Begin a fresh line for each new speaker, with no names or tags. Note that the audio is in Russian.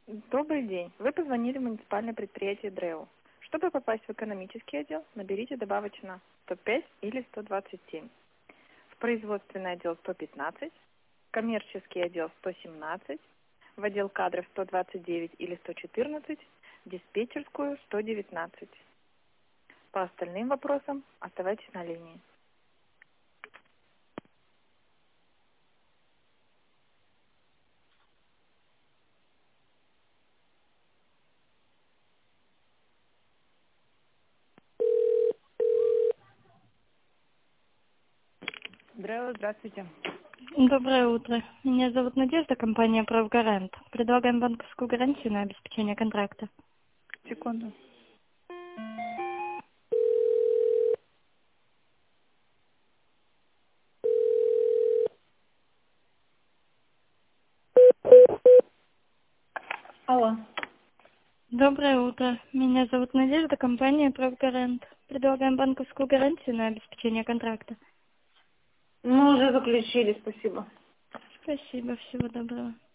Добрый день. Вы позвонили в муниципальное предприятие ДРЭО. Чтобы попасть в экономический отдел, наберите добавочно 105 или 127. В производственный отдел 115, в коммерческий отдел 117, в отдел кадров 129 или 114, в диспетчерскую 119. По остальным вопросам оставайтесь на линии. ДРЭО, здравствуйте.
Доброе утро. Меня зовут Надежда, компания «Правгарант». Предлагаем банковскую гарантию на обеспечение контракта.
Секунду. Алло.
Доброе утро. Меня зовут Надежда, компания «Правгарант». Предлагаем банковскую гарантию на обеспечение контракта.
Мы уже заключили, спасибо.
Спасибо, всего доброго.